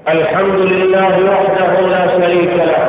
الحمد لله وحده لا شريك له،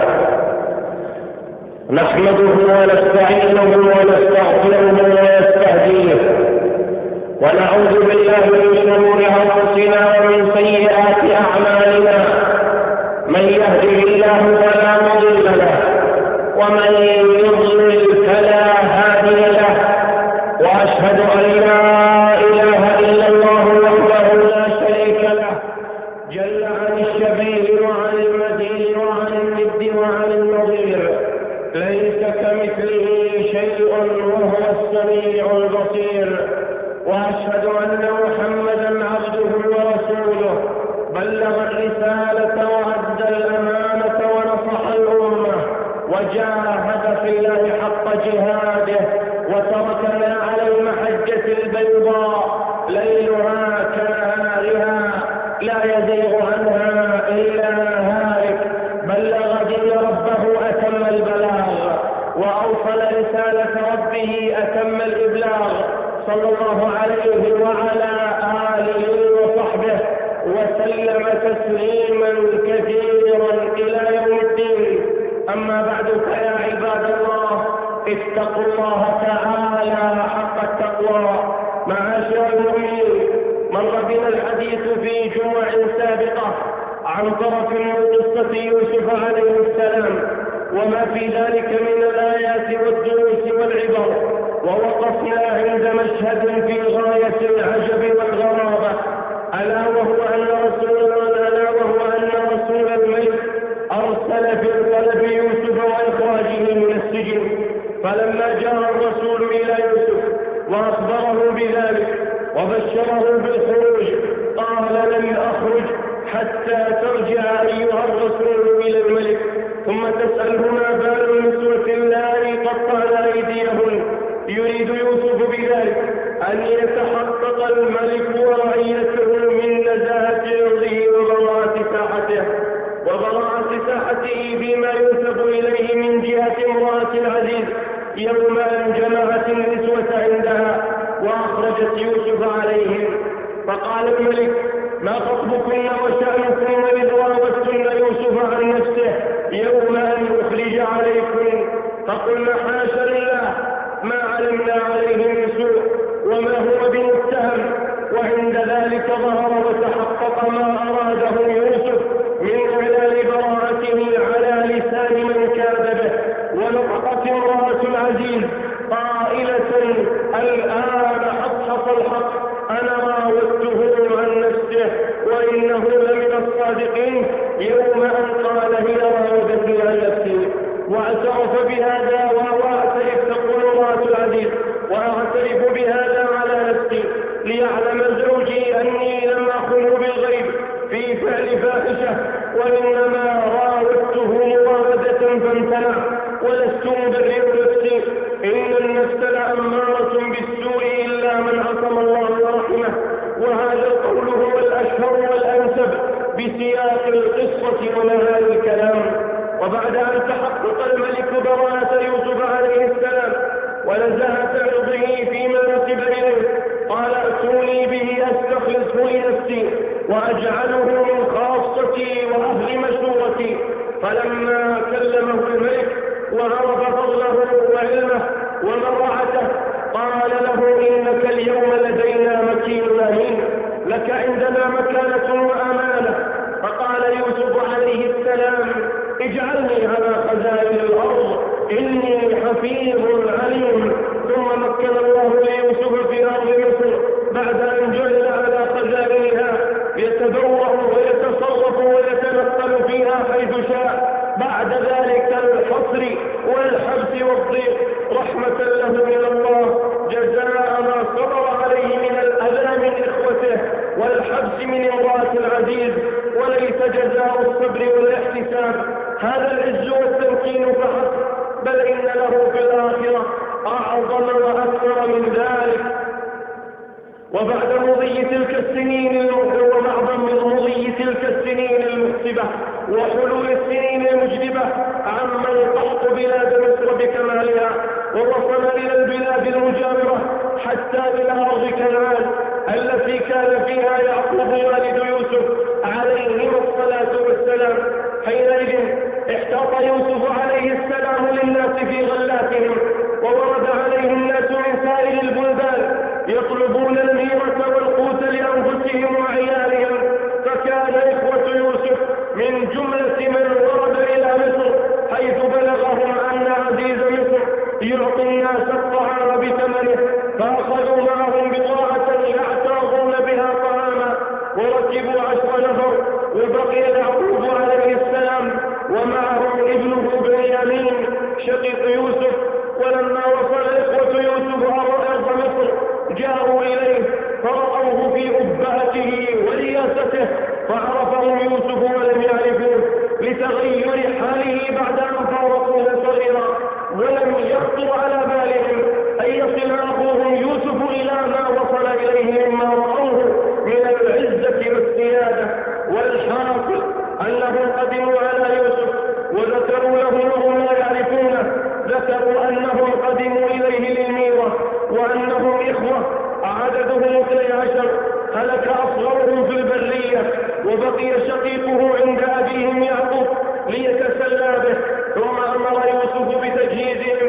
نحمده ونستعينه ونستغفره ونستهديه، ونعوذ بالله من شرور انفسنا ومن سيئات اعمالنا. من يهده الله فلا مضل له، ومن يضلل فلا هادي له، واشهد ان لا اله الا الله وحده لا شريك له، جل عن الشبيه وعن المثيل وعن الند وعن النظير، ليس كمثله شيء وهو السميع البصير. واشهد ان محمدا عبده ورسوله، بلغ الرسالة وأدى الأمانة ونصح الأمة، وجاهد في الله حق جهاده، وتركنا على المحجة البيضاء ليلها كنهارها لا يزيغ عنها إلا هالك. بلغ دين ربه أتم البلاغ، وأوصل رسالة ربه أتم الإبلاغ، صلى الله عليه وعلى آله وصحبه وسلم تسليما كثيرا إلى يوم الدين. أما بعد، فيا عباد الله، اتقوا الله تعالى حق التقوى. معاشر المؤمنين، مر بنا الحديث في جمع سابقة عن طرف من قصة يوسف عليه السلام وما في ذلك من الآيات والدروس والعبر، ووقفنا عند مشهد في غاية العجب والغرابة، ألا وهو أن رسول الملك أرسل في طلب يوسف وإخراجه من السجن. فلما جاء الرسول إلى يوسف وأخبره بذلك وبشره بالخروج، قال: لن أخرج حتى ترجع أيها الرسول إلى الملك، ثم تسأله ما بال النسوة اللائي قطعن أيديهن. يريد يوسف بذلك أن يتحقق الملك ورعيته من نزاهة عرضه وبراءة ساحته فيما ينسب إليه من جهة امرأة العزيز، يوم أن جمعت النسوة عندها وأخرجت يوسف عليهم. فقال الملك: ما خطبكن وشأنكن إذ راوتن يوسف عن نفسه يوم أن أخرج عليكن؟ فقلنا: حاشا لله، ما علمنا عليه من سوء، وما هو بمتهم. وعند ذلك ظهر وتحقق ما أراده يوسف من إعلان براءته على لسان من كاد به. ونطقت امرأة العزيز قائلة: الآن حصحص الحق، أنا راودته عن نفسه وإنه لمن الصادقين يوم أن قال: هي راودتني عن نفسي. واعترف بهذا تقول امرأة العزيز: وأعترف بهذا على نفسي ليعلم زوجي أني لم أخنه بالغيب في فعل فاحشة، وإنما راودته مراودة فامتنع، ولست مبرئ نفسي، إن النفس لأمارة بالسوء إلا من عصم الله ورحمه. وهذا القول هو الأشهر والأنسب بسياق القصة ونهاية الكلام. وبعد أن تحقق الملك براءة يوسف عليه السلام ونزاهة عرضه فيما نسب إليه، قال: ائتوني به أستخلصه لنفسي وأجعله من خاصتي وأهل مشورتي. فلما كلمه الملك وعرف فضله وعلمه ومروعته، قال له: إنك اليوم لدينا مكين أمين، لك عندنا مكانة وأمانة. فقال يوسف عليه السلام: اجعلني على خزائن الأرض، إني حفيظ عليم. ثم مكن الله ليوسف في أرض مصر بعد أن جعل على خزائنها، يتبوأ ويتصرف ويتنقل فيها حيث شاء. بعد ذلك الحصر والحبس والضيق رحمة له من الله، جزاء ما صبر عليه من الأذى من إخوته والحبس من امرأة العزيز، وليس جزاء الصبر والاحتساب هذا العز والتمكين فحسب، بل إن له في الآخرة أعظم وأكثر من ذلك. وبعد مضي تلك السنين المحسبة وحلول السنين المجدبة عم القحط بلاد مصر بكمالها، ووصل إلى البلاد المجاورة حتى إلى أرض كنعان التي كان فيها يعقوب والد يوسف عليهما الصلاة حينئذ احتاط يوسف عليه السلام للناس في غلاتهم، وورد عليه الناس من سائر البلدان يطلبون الميرة والقوت لأنفسهم وعيالهم، فكان إخوة يوسف من جملة من ورد إلى مصر، حيث بلغهم أن عزيز مصر يعطي الناس الطعام بثمنه، فأخذوا معهم بضاعة يعتاضون بها طعاما، وركبوا 10 نفر، وبقي يعقوب عليه السلام ومعه ابنه بنيامين شقيق يوسف. ولما وصل إخوة يوسف أرض مصر جاءوا إليه فرأوه في أبهته ورياسته، فعرفهم يوسف ولم يعرفوه لتغير حاله بعد أن فارقوه صغيرا، ولم يخطر على بالهم أن يصل أخوهم يوسف إلى ما وصل إليه مما رأوه من العزة والسيادة. والحاصل أنهم قدموا على يوسف وذكروا له وهم لا يعرفونه، ذكروا أنهم قدموا إليه للميرة، وأنهم إخوة عددهم 12، هلك أصغرهم في البرية، وبقي شقيقه عند أبيهم يعقوب ليتسلى به. ثم أمر يوسف بتجهيزهم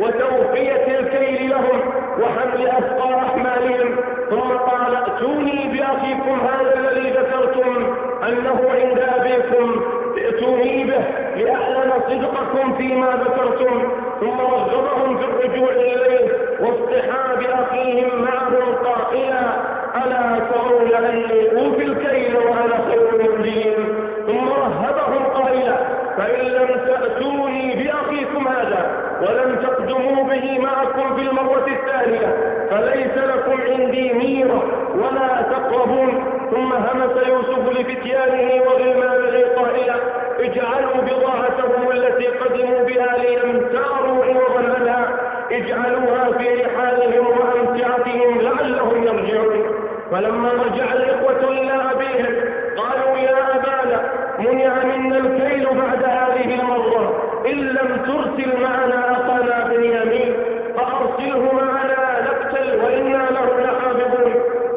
وتوفية الكيل لهم وحمل أثقال أحمالهم، ثم قال ائتوني بأخيكم هذا الذي ذكرتم أنه عند أبيكم، ائتوني به لأعلن صدقكم فيما ذكرتم. ثم رغبهم في الرجوع إليه واصطحاب أخيهم معهم قائلا ألا ترون أني أوفي الكيل وأنا خير المنزلين. ثم رهبهم قائلا فإن لم تأتوني بأخيكم هذا ولم تقدموا به معكم في المرة الثانية فليس لكم عندي ميرة ولا تقربون. ثم همس يوسف لفتيانه وغلمانه قائلا اجعلوا بضاعتهم التي قدموا بها ليمتاروا عوضا عنها، اجعلوها في رحالهم وأمتعتهم لعلهم يرجعون. فلما رجع الإخوة إلى أبيهم قالوا يا أبانا منع منا الكيل بعد هذه المرة، إن لم ترسل معنا أخانا بنيامين فأرسله معنا نقتل وإنا له لحافظون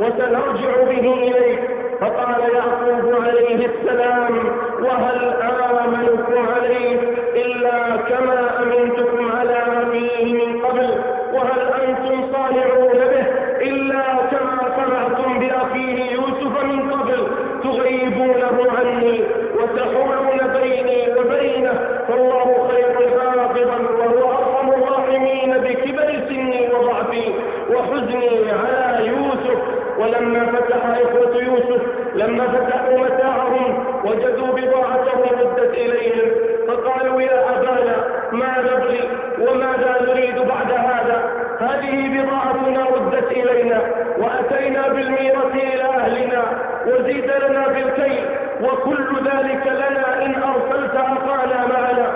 وسنرجع به إليك. فقال يعقوب عليه السلام وهل آمنكم عليه إلا كما أمنتكم على أخيه من قبل، وهل أنتم صانعون به إلا كما صنعتم بأخيه يوسف من قبل، تغيبونه عني وتحولون بيني وبينه، فالله خير حافظا وهو أرحم الراحمين بكبر سني وضعفي وحزني على يوسف. ولما فتح إخوة يوسف لما فتحوا متاعهم وجدوا بضاعتهم ردت إليهم، فقالوا يا أبانا ما نبغي وماذا نريد بعد هذا؟ هذه بضاعتنا ردت إلينا وأتينا بالميرة إلى أهلنا وزيد لنا بالكيل، وكل ذلك لنا إن أرسلت أخانا معنا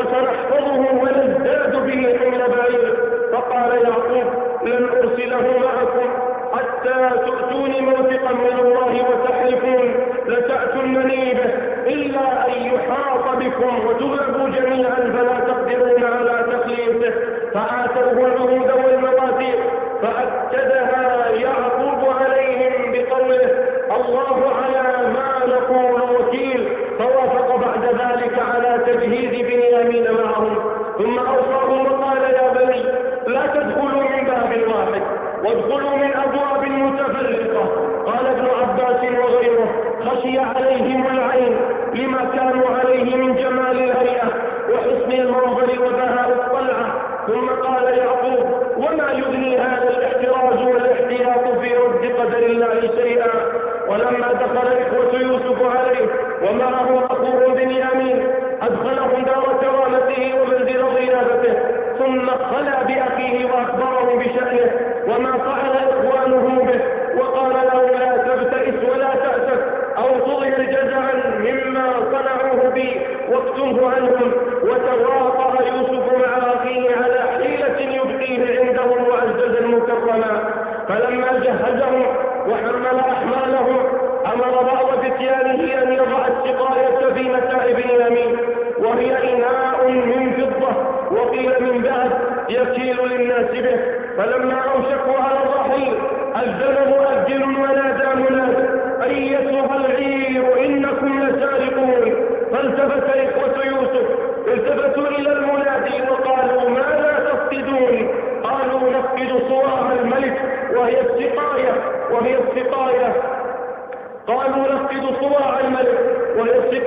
وسنحفظه ونزداد به حمل بعير. فقال يعقوب لن أرسله معكم حتى تؤتوني موثقا من الله وتحلفون لتأتونني به إلا أن يحاط بكم وتغلبوا جميعا فلا تقدرون على تخليصه. فآتوه العهود والمواثيق فأكدها يعقوب عليهم بقوله الله على ما نقول وكيل، فوافق بعد ذلك على تجهيز بنيامين معهم. ثم أوصاهم وقال يا بني لا تدخلوا من باب واحد وادخلوا من أبواب متفرقة. قال ابن عباس وغيره خشي عليهم العين لما كانوا عليه من جمال الهيئة وحسن المنظر وبهاء الطلعة. ثم قال يعقوب وما يغني هذا الاحتراز والاحتياط في رد قدر الله شيئا. ولما دخل إخوة يوسف عليه ومعه أخوه بنيامين أدخلهم دار كرامته ومنزل ضيافته، ثم خلى بأخيه وأخبره بشأنه وما فعل إخوانه به، وقال له لا تبتئس ولا تأسف أو تظهر جزعا مما صنعوه بي واكتمه عنهم. وتواطأ يوسف مع أخيه على حيلة يبقيه عندهم معززا مكرما. فلما جهزهم وحمل أحمالهم أمر بعض فتيانه أن يضع السقاية في متاع بنيامين وهي إناء من فضة وقيل من ذهب يكيل للناس به. فلما أوشكوا على الرحيل أذن مؤذن ونادى مناد أيتها العير إنكم لسارقون. فالتفت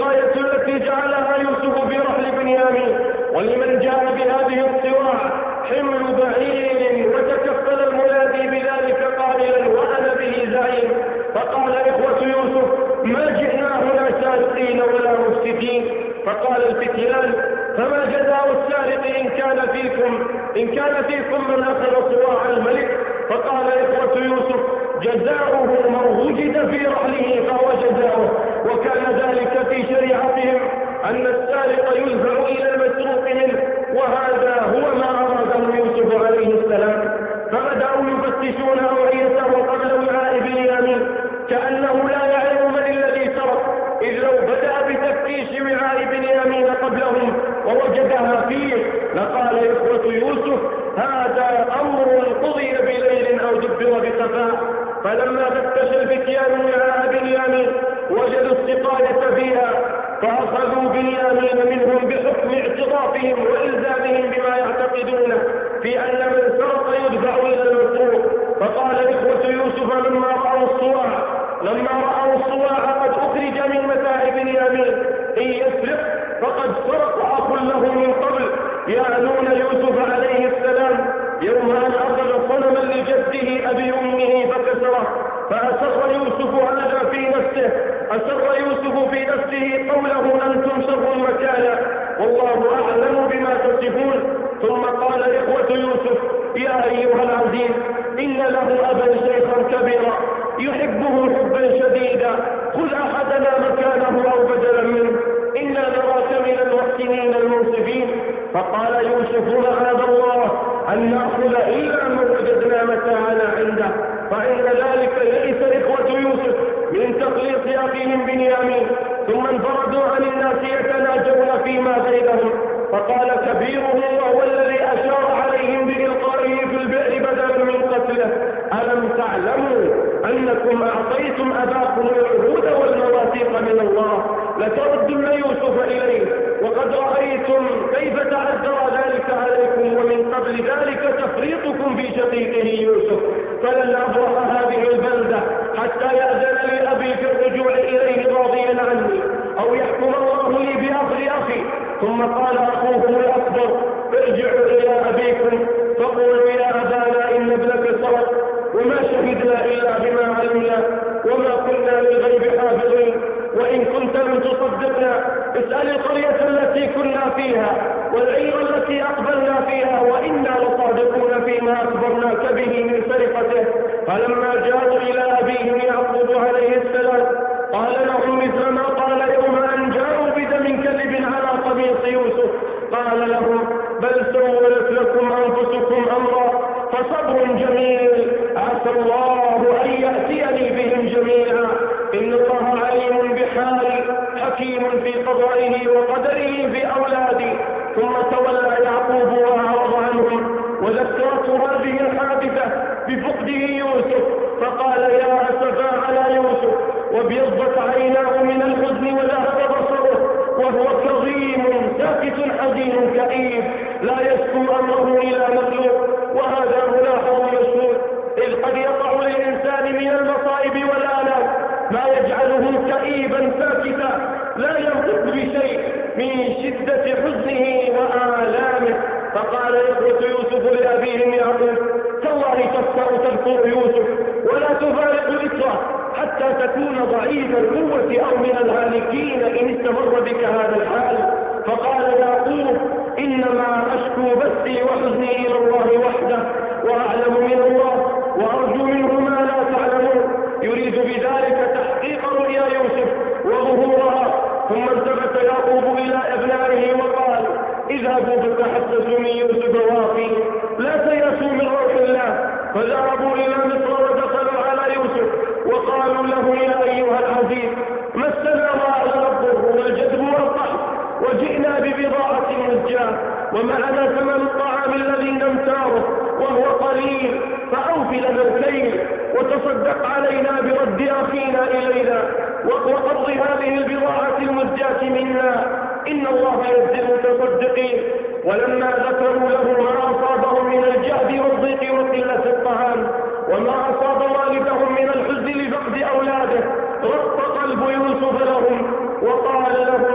السقاية التي جعلها يوسف في رحل بنيامين. ولمن جاء بهذه الصواع حمل بعير، وتكفل المنادي بذلك قائلا وأنا به زعيم. فقال إخوة يوسف ما جئنا هنا سارقين ولا مفسدين. فقال الفتيان فما جزاء السارق إن كان فيكم من أخذ صواع الملك. فقال إخوة يوسف جزاؤه من وجد في رحله فهو جزاؤه. وكان ذلك في شريعتهم أن السارق يدفع إلى المسروق منه، وهذا هو ما أراده يوسف عليه السلام. فبدأوا يفتشون أوعيته قبل وعاء بنيامين كأنه لا يعلم من الذي سرق، إذ لو بدأ بتفتيش وعاء بنيامين قبلهم ووجدها فيه لقال إخوة يوسف هذا أمر قضي بليل أو دبر بخفاء. فلما فتش الفتيان وعاء بنيامين وجدوا السقاية فيها، فأخذوا بنيامين منهم بحكم اعترافهم وإلزامهم بما يعتقدونه في أن من سرق يدفع إلى المسروق. فقال إخوة يوسف لما رأوا الصواع قد أخرج من متاع بنيامين إن يسرق فقد سرق أخ له من قبل، يعنون يوسف عليه السلام يوم أن أخذ صنما لجده أبي أمه فكسره. فأسر يوسف في نفسه قوله أنتم شر مكانا والله أعلم بما تصفون. ثم قال إخوة يوسف يا أيها العزيز إن له أبا شيخا كبيرا يحبه حبا شديدا، خذ أحدنا مكانه أو بدلا منه إنا نراك من المحسنين المنصفين. فقال يوسف معاذ الله أن نأخذ إلا من وجدنا متاعنا عنده. فإن ذلك يئس إخوة يوسف من تخليص أخيهم بنيامين، ثم انفردوا عن الناس يتناجون فيما بينهم. فقال كبيرهم وهو الذي أشار عليهم بإلقائه في البئر بدلا من قتله ألم تعلموا أنكم أعطيتم أباكم العهود والمواثيق من الله لتردن يوسف إليه، وقد رأيتم كيف تعذر ذلك عليكم، ومن قبل ذلك تفريطكم في شقيقه يوسف، فلن أبرح هذه البلدة حتى يأذن لي أبي في الرجوع إليه راضيا عني أو يحكم الله لي بأخذ أخي. ثم قال أخوهم الأكبر ارجعوا إلى أبيكم فقولوا يا أبانا إن ابنك سرق وما شهدنا إلا بما علمنا وما كنا للغيب حافظين، وإن كنت لم تصدقنا اسأل القرية التي كنا فيها والعير التي أقبلنا فيها وإنا لصادقون فيما أخبرناك به من سرقته. فلما جاءوا إلى أبيهم يعقوب عليه السلام قال لهم مثل ما قال يوم أن جاءوا بدم كذب على قميص يوسف، قال لهم بل سولت لكم أنفسكم أمرا فصبر جميل عسى الله أن يأتيني بهم جميعا إن الله عليم بحالي حكيم في قضائه وقدره في أولادي. ثم تولى يعقوب وأعرض عنهم، وذكرته هذه الحادثة بفقده يوسف فقال يا أسفا على يوسف وابيضت عيناه من الحزن وذهب بصره وهو كظيم ساكت حزين كئيب لا يشكو أمره إلى مخلوق. وهذا ملاحظ مشهور، إذ قد يقع للإنسان من المصائب والآلام ما يجعله كئيبا ساكتا لا ينطق بشيء من شدة حزنه وآلامه. فقال إخوة يوسف لأبيهم يعقوب تالله تفتأ تذكر يوسف ولا تفارق ذكره حتى تكون ضعيف القوة أو من الهالكين إن استمر بك هذا الحال. فقال يعقوب إنما أشكو بثي وحزني إلى الله وحده وأعلم من الله وأرجو منه ما لا تعلمون. يريد بذلك تحقيق رؤيا يوسف وظهورها. ثم التفت يعقوب إلى أبنائه وقال اذهبوا فتحسسوا من يوسف واخيه لا تيأسوا من روح الله. فذهبوا إلى مصر ودخلوا على يوسف وقالوا له يا أيها العزيز مسنا وأهلنا الضر والجدب والقحط وجئنا ببضاعة مزجاة ومعنا ثمن الطعام الذي نمتاره وهو قليل فأوف لنا الكيل وتصدق علينا برد أخينا إلينا وقبض هذه البضاعة المزجاة منا إن الله يجزي المتصدقين. ولما ذكروا له ما أصابهم من الجهد والضيق وقلة الطعام وما أصاب والدهم من الحزن لفقد أولاده رق قلب يوسف لهم وقال له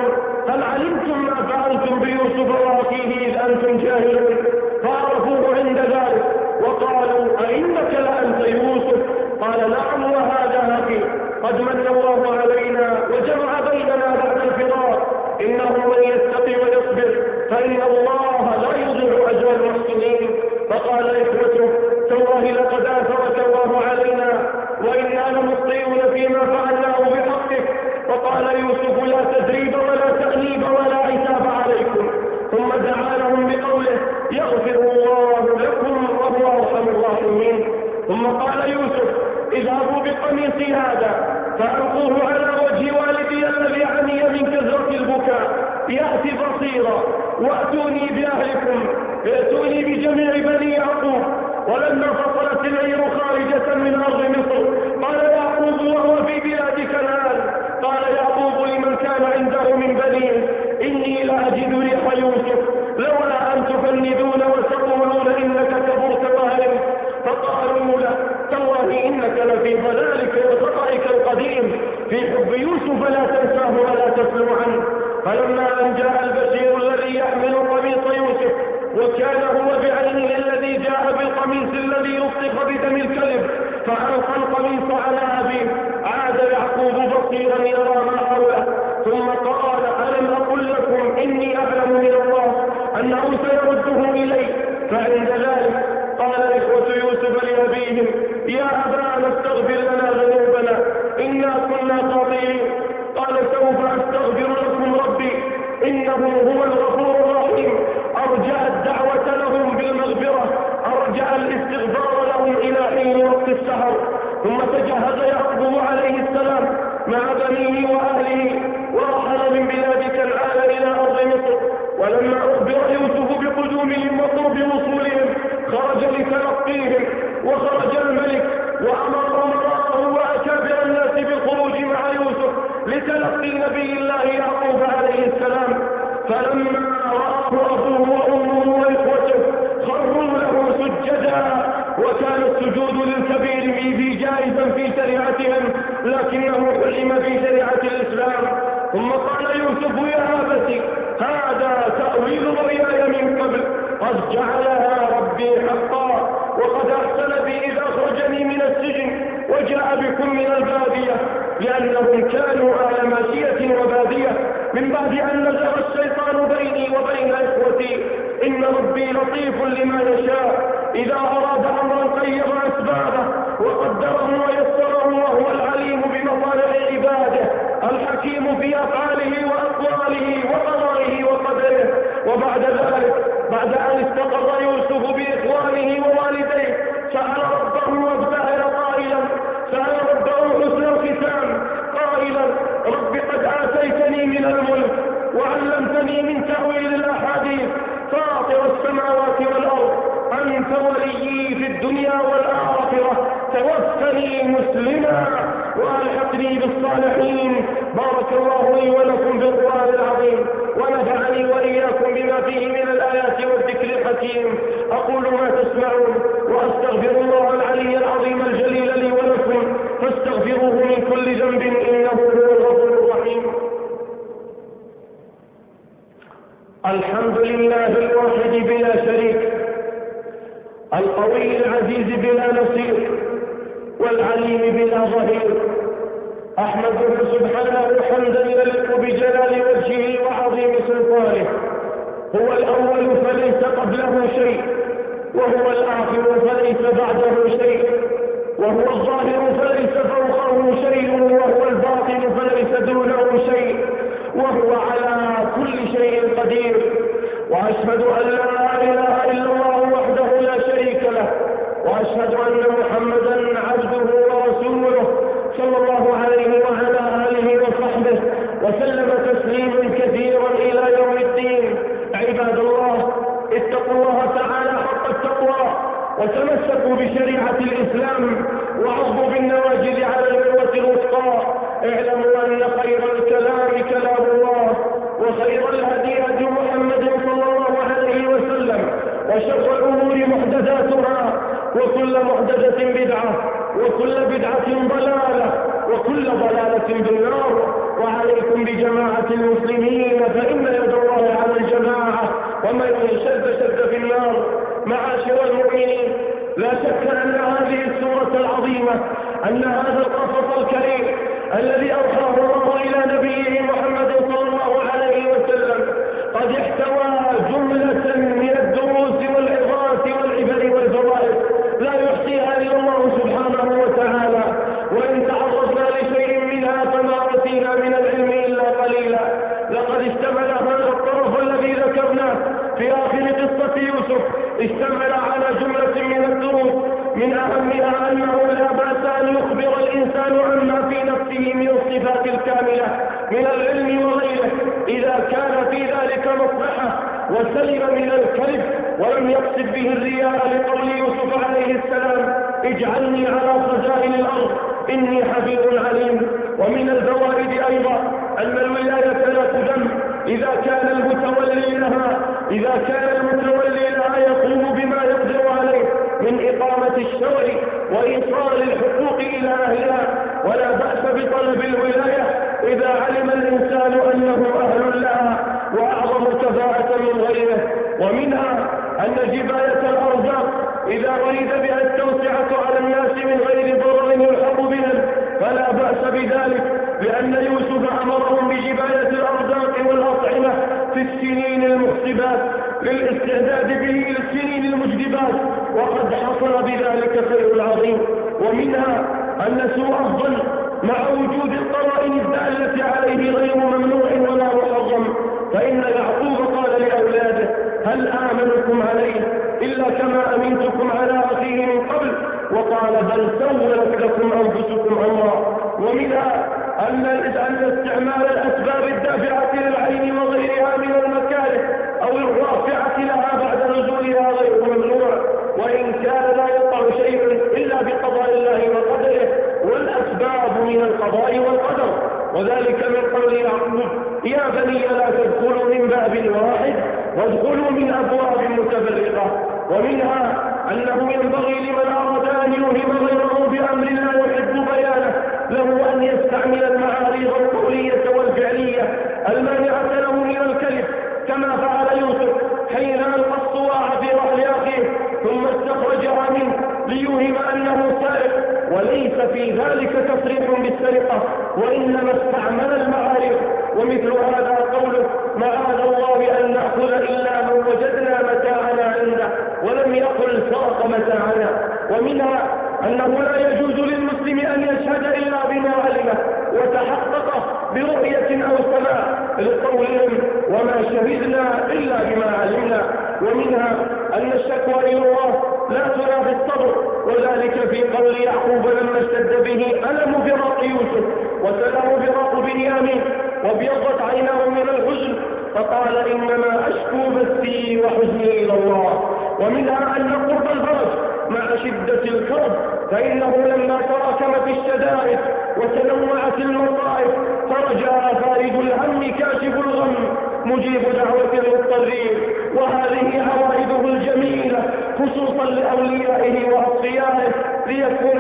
قد من الله علينا وجمع بيننا بعد الفراق، إنه من يتقي ويصبر فإن الله لا يضيع أجر المحسنين. فقال إخوته: تالله لقد آثرك الله علينا وإنا لمخطئون فيما فعلناه بحقك. فقال يوسف: لا تثريب ولا تأنيب ولا عتاب عليكم. ثم دعا لهم بقوله: يغفر الله لكم وهو أرحم الراحمين. ثم قال يوسف: اذهبوا بقميصي هذا فألقوه على وجه والدي الذي عمي من كثرة البكاء يأتي بصيرا، وأتوني بأهلكم، ائتوني بجميع بني يعقوب. ولما فصلت العير خارجة من أرض مصر قال يعقوب وهو في بلاد كنعان، قال يعقوب لمن كان عنده من بنيه: إني لأجد ريح يوسف لولا أن تفندون وتقولون إنك كبرت وهرمت. فقالوا له: تالله إنك لفي ضلالك وخطئك القديم، في حب يوسف لا تنساه ولا تسلم عنه. فلما أن جاء البشير الذي يحمل قميص يوسف وكان هو بعينه الذي جاء بالقميص الذي لصق بدم الكلب فألقى القميص على أبيه، عاد يعقوب بصيرا يرى ما حوله، ثم قال: ألم أقل لكم إني أعلم من الله أنه سيرده إلي؟ فعند ذلك قال إخوة يوسف لأبيهم: يا أبانا استغفر لنا ذنوبنا إنا كنا خاطئين. قال: سوف أستغفر لكم ربي إنه هو الغفور الرحيم. أرجع الدعوة لهم بالمغفرة، أرجع الاستغفار لهم إلى حين وقت السحر. ثم تجهز يعقوب عليه السلام مع بنيه وأهله ورحل من بلاد كنعان إلى أرض مصر. ولما أخبر يوسف بقدومهم وقرب وصولهم خرج لتلقيهم، وخرج الملك وأمر أمراءه وأكابر الناس بالخروج مع يوسف لتلقي نبي الله يعقوب عليه السلام. فلما رآه أبوه وأمه وإخوته خروا له سجدا، وكان السجود للكبير به جائزا في شريعتهم لكنه حرم في شريعة الإسلام. ثم قال يوسف: يا أبت هذا تأويل رؤياي من قبل قد جعلها ربي حقا، وقد أحسن بي إذ أخرجني من السجن وجاء بكم من البادية، لأنهم كانوا أهل ماشية وبادية من بعد أن نزغ الشيطان بيني وبين إخوتي، إن ربي لطيف لما يشاء، إذا أراد أمرا قيض أسبابه وقدره ويسره، وهو العليم بمصالح عباده الحكيم في أفعاله وأقواله وقضائه وقدره. وبعد ذلك بعد أن استقر يوسف بإخوانه ووالديه سأل ربه وابتهل قائلا: سأل ربه حسن الختام قائلا: رب قد آتيتني من الملك وعلمتني من تأويل الأحاديث، فاطر السماوات والأرض، أنت وليي في الدنيا والآخرة، توفني مسلما وألحقني بالصالحين. بارك الله لي ولكم بالقرآن العظيم، ونفعني وإياكم بما فيه من الآيات والذكر الحكيم. أقول ما تسمعون وأستغفر الله العلي العظيم الجليل لي ولكم، فاستغفروه من كل ذنب إنه هو الغفور الرحيم. الحمد لله الواحد بلا شريك، القوي العزيز بلا نصير، والعليم بلا ظهير. أحمده سبحانه حمدا يليق بجلال وجهه وعظيم سلطانه. هو الأول فليس قبله شيء، وهو الآخر فليس بعده شيء، وهو الظاهر فليس فوقه شيء، وهو الباطن فليس دونه شيء، وهو على كل شيء قدير. وأشهد أن لا إله إلا الله وحده لا شريك له، وأشهد أن محمدا عبده ورسوله صلى الله عليه وعلى آله وصحبه وسلم تسليما كثيرا إلى يوم الدين. عباد الله، اتقوا الله تعالى حق التقوى، وتمسكوا بشريعة الإسلام، وعضوا بالنواجذ على العروة الوثقى. اعلموا أن خير الكلام كلام الله، وخير الهدي هدي محمد صلى الله عليه وسلم، وشر الأمور محدثاتها، وكل محدثة بدعة، وكل بدعة ضلالة، وكل ضلالة بالنار. وعليكم بجماعة المسلمين، فإن يد الله على الجماعة، ومن شد في النار. معاشر المؤمنين، لا شك أن هذه السورة العظيمة، أن هذا القصص الكريم الذي أوحاه الله إلى نبيه محمد صلى الله عليه وسلم قد احتوى جملة من الدروس والعظات والعبر والفوائد لا يحصيها إلا الله سبحانه وتعالى، وإن تعرضنا لشيء منها فما أوتينا من العلم إلا قليلا. لقد اشتمل هذا الطرف الذي ذكرناه في آخر قصة يوسف اشتمل على جملة من الدروس، من أهمها أنه لا بأس أن يخبر الإنسان عما في نفسه من الصفات الكاملة من العلم وغيره إذا كان في ذلك مصلحة، وسلم من الكذب ولم يقصد به الرياء، لقول يوسف عليه السلام اجعلني على خزائن الأرض إني حفيظ عليم. ومن الفوائد أيضا أن الولاية لا تذم إذا كان المتولي لها يقوم بما يقدر عليه من إقامة الشرع وإيصال الحقوق إلى أهلها، ولا بأس بطلب الولاية إذا علم الإنسان أنه أهل لها وأعظم كفاءة من غيره. ومنها أن جباية الأرزاق إذا أريد بها التوسعة على الناس من غير ضرر يلحق بهم فلا بأس بذلك، لأن يوسف أمرهم بجباية الأرزاق والأطعمة في السنين المحسبات للاستعداد به للسنين المجدبات، وقد حصل بذلك خير عظيم. ومنها أن سوء الظن مع وجود القرائن الدالة عليه غير ممنوع ولا محرم، فإن يعقوب قال لأولاده هل آمنكم عليه إلا كما أمنتكم على أخيه من قبل، وقال بل سولت لكم أنفسكم أمرا. ومنها أن استعمال الأسباب الدافعة للعين وغيرها من المكاره أو الرافعة لها بعد نزولها غير ممنوع، وإن كان لا يقع شيء إلا بقضاء الله وقدره، والأسباب من القضاء والقدر، وذلك من قول يعقوب يا بني لا تدخلوا من باب واحد وادخلوا من أبواب متفرقة. ومنها أنه ينبغي لمن أراد أن يوهم غيره بأمر لا يحب بيانه له أن يستعمل المعاريض القولية والفعلية المانعة له من الكذب، كما فعل يوسف حين ألقى الصواع في رحل أخيه ثم استخرجها منه ليوهم أنه سارق، وليس في ذلك تصريح بالسرقة وإنما استعمل المعارف. ومثل هذا قوله معاذ الله أن نأخذ إلا من وجدنا متاعنا عنده ولم يقل سرق متاعنا. ومنها أنه لا يجوز للمسلم أن يشهد إلا بما علمه وتحقق برؤية أو سماع لقولهم وما شهدنا إلا بما علمنا. ومنها أن الشكوى إلى الله لا تنافي الصبر، وذلك في قول يعقوب لما اشتد به ألم فراق يوسف وسلام فراق بنيامين وابيضت عيناه من الحزن فقال إنما أشكو بثي وحزني إلى الله. ومنها أن قرب الفرج مع شدة الكرب، فإنه لما تراكمت الشدائد وتنوعت المصائب فرجع فارج الهم كاشف الغم مجيب دعوة المضطرين، وهذه عوائده الجميلة خصوصا لأوليائه وأصفيائه ليكون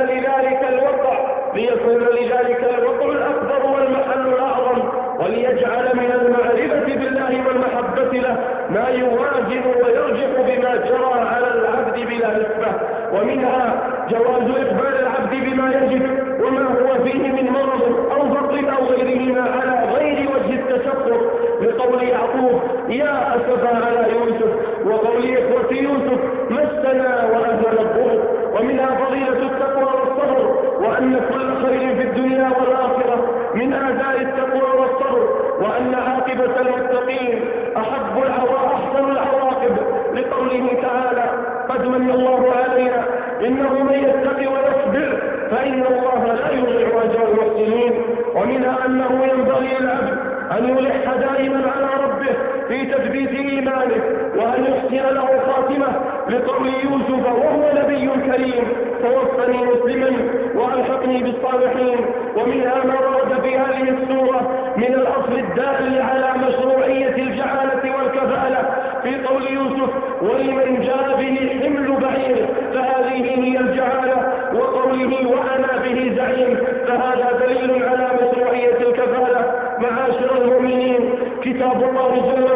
لذلك الوقع الأكبر والمحل الأعظم، وليجعل من المعرفة بالله والمحبة له ما يوازن ويرجح بما جرى على العبد بلا نسبة. ومنها جواز إخبار العبد بما يجب وما هو فيه من مرض أو فقر أو غيرهما على غير وجه التشفر، لقول يعقوب يا أسفا على يوسف، وقول إخوة يوسف مسنا وأهلنا الضر. ومنها فضيلة التقوى والصبر، وأن كل خير في الدنيا والآخرة من آثار التقوى والصبر، وأن عاقبة المتقين أحسن العواقب، لقوله تعالى قد من الله علينا إنه من يتقي ويصبر فإن الله لا يضيع أجر المحسنين. ومنها أنه ينبغي العبد أن يلح دائما على ربه في تثبيت إيمانه وأن يحسن له خاتمة، لقول يوسف وهو نبي كريم توفني مسلما وألحقني بالصالحين. ومنها ما ورد في هذه السورة من الأصل الدال على مشروعية الجعالة والكفالة في قول يوسف ولمن جاء به حمل بعير فهذه هي الجعالة، وقوله وأنا به زعيم فهذا دليل على مشروعية الكفالة. معاشر المؤمنين كتاب الله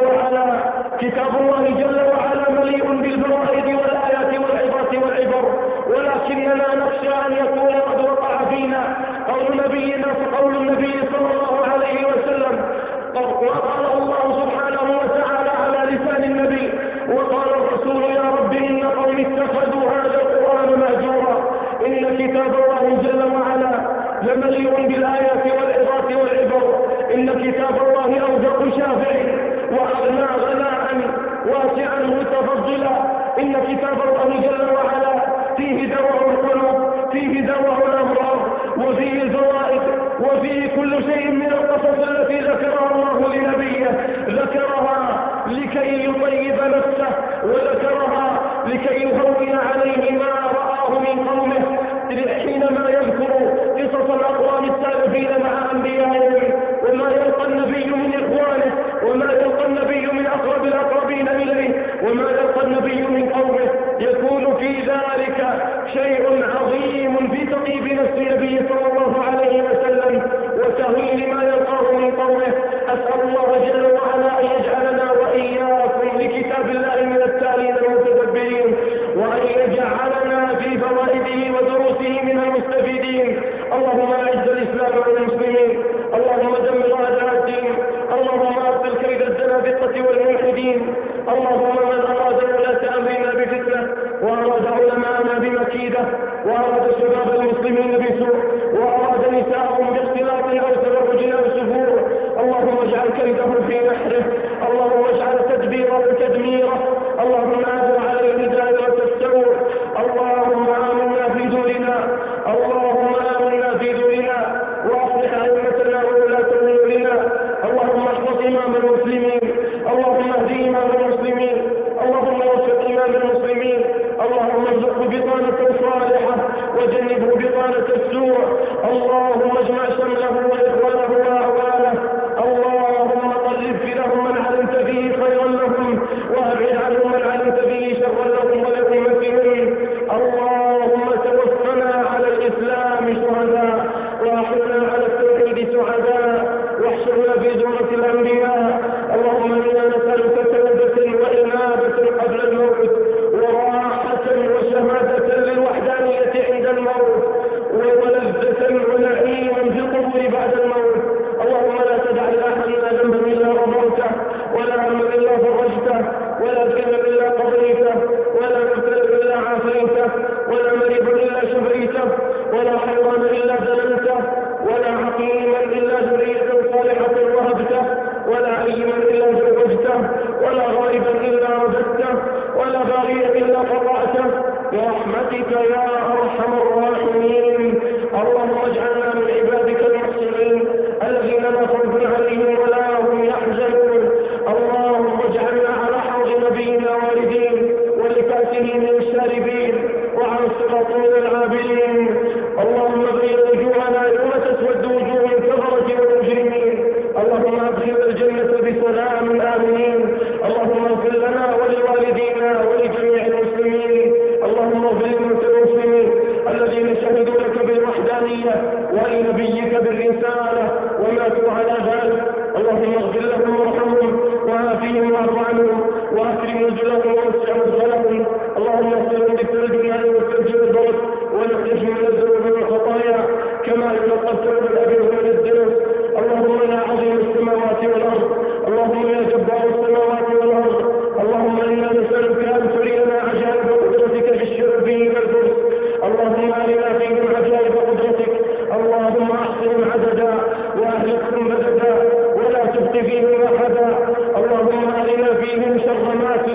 جل وعلا مليء بالفوائد والآيات والعظات والعبر، ولكننا نخشى أن يكون قد وقع فينا قول النبي صلى الله عليه وسلم، وقال الله سبحانه وتعالى على لسان النبي: وقال الرسول يا رب إن قوم اتخذوا هذا القرآن مهجورا. إن كتاب الله جل وعلا لمليء بالآيات والعظات والعبر. إن كتاب الله أوثق شافع وأغنى غناء واسعا متفضلا. إن كتاب الله جل وعلا فيه دواء القلوب، فيه دواء الأمراض، وفيه الفوائد، وفيه كل شيء من القصص التي ذكرها الله لنبيه. ذكرها لكي يطيب نفسه، وذكرها لكي يهون عليه ما رآه من قومه حينما يذكر قصص الأقوام السالفين مع أنبيائهم، وما يلقى النبي من إخوانه، وما يلقى النبي من أقرب الأقربين إليه، وما يلقى النبي من قومه. يكون في ذلك شيء عظيم في تطيب نفس النبي صلى الله عليه وسلم وتهويل ما يلقاه من قومه. أسأل الله جل وعلا أن يجعلنا وإياكم لكتاب الله من التالين المتدبرين، وأن يجعلنا في فوائده ودروسه من المستفيدين. اللهم أعز الإسلام والمسلمين، اللهم دمر أعداء الدين، اللهم أبطل كيد الزنادقة والملحدين. اللهم من أراد ولاة أمرنا بفتنة، وأراد علماءنا بمكيدة، وأراد شباب المسلمين بسوء، وأراد نساءهم باختلاط أو تبرج أو سفور، اللهم اجعل كيده في نحره، اللهم اجعل تدبيره تدميره، اللهم أعذر عليه دائرة السوء. اللهم آمنا في دورنا، اللهم آمنا في دورنا، وأصلح أئمتنا وولاة أمورنا. اللهم احفظ إمام المسلمين، اللهم اهد إمام المسلمين، اللهم وفق إمام المسلمين، اللهم ارزقه بطانة صالحة وجنبه بطانة السوء. اللهم اجمع شمله وإخوانه وأعوانه. اللهم قلب لهم من علمت فيه خيرا لهم، وأبعد عنهم من علمت فيه شرا لهم ولأمتهم. اللهم توفنا على الإسلام شهداء، وأحرنا على التوحيد سعداء، واحشرنا في زمرة الأنبياء. اللهم إنا نسألك توبة وإنابة قبل الموت، وراحة وشهادة للوحدانية عند الموت، ولذة ونعيما في القبور بعد الموت. اللهم لا تدع لأحدنا ذنبا إلا غفرته، ولا هما إلا فرجته، ولا دينا إلا قضيته، ولا مبتلا إلا عافيته، ولا مريضا إلا شفيته، ولا حيوانا إلا ذللته، ولا عقيما إلا ذرية صالحة وهبته، ولا أيما إلا زوجته، ولا غائبا إلا رددته، ولا باغيا إلا قطعته، برحمتك يا أرحم الراحمين. اللهم اجعلنا من عبادك المحسنين الذين لا خوف عليهم ولا هم يحزنون. اللهم اجعلنا على حوض نبينا واردين، ولكأسه من الشاربين، وعلى الصراط من العابدين. اللهم بيض وجوهنا يوم تسود وجوه الكفرة والمجرمين. اللهم ادخلنا الجنة بسلام آمنين. اللهم اغفر لنا ولوالدينا ولجميع المسلمين. اللهم اغفر لموتى المسلمين الذين شهدوا لك بالوحدانية ولنبيك بالرسالة وماتوا على ذلك. اللهم اغفر لهم وارحمهم وعافهم واعف عنهم واكرم نزلهم ووسع مدخلهم. اللهم اغفرهم بالثلج الماء والثلج والبرد، ونقهم من الذنوب والخطايا كما ينقى الثوب الابيض من الدنس. اللهم يا عظيم السماوات والارض، اللهم يا جبار السماوات والارض، اللهم انا نسالك ان ترينا عجائب قدرتك في الشربين والفرس. اللهم ارنا فيهم عجائب قدرتك. اللهم احصهم عددا واهلكهم بددا، ولا تبق فيهم احدا. اللهم ارنا فيهم شر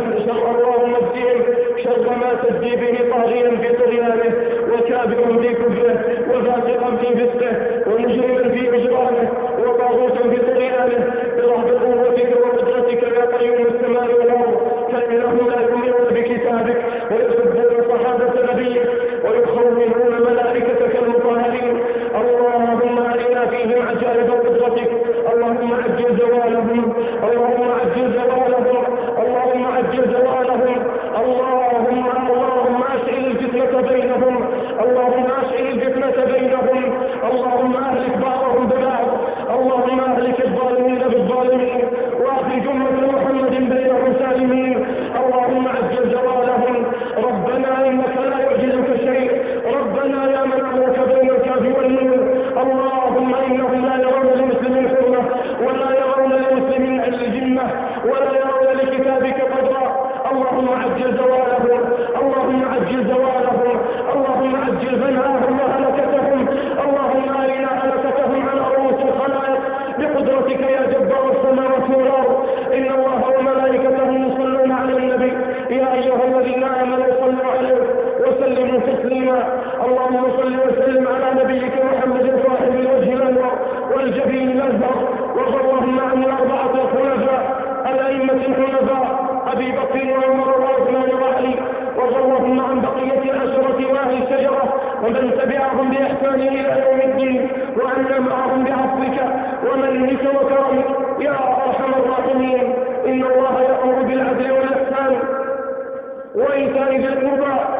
ما تجزي به طاغيا في طغيانه، وكافرا في كفره، وفاسقا في فسقه، ومجرما في اجرامه، وطاغوتا في طغيانه، برحمة قوتك وقدرتك يا قيوم السماء والارض. فانهم لا يؤمنون بكتابك ويسبون صحابة نبيك ويخونون ملائكتك المطهرين. اللهم ارنا فيهم عجائب قدرتك. اللهم عجل زوالهم، اللهم عجل زوالهم، اللهم عجل زوالهم. اللهم اشعل الفتنة بينهم، اللهم اشعل الفتنة بينهم، اللهم اهلك بعضهم ببعض، اللهم اهلك الظالمين بالظالمين، واخرج أمة محمد بينهم سالمين. اللهم عجل زوالهم. ربنا انك لا يعجزك شيء، ربنا يا من امرك بين الكاف والنور. معهم بإحسان إلى يوم الدين، وأن معهم بعفوك ومنك وكرمك يا أرحم الراحمين. إن الله يأمر بالعدل والإحسان وإيتاء ذي القربى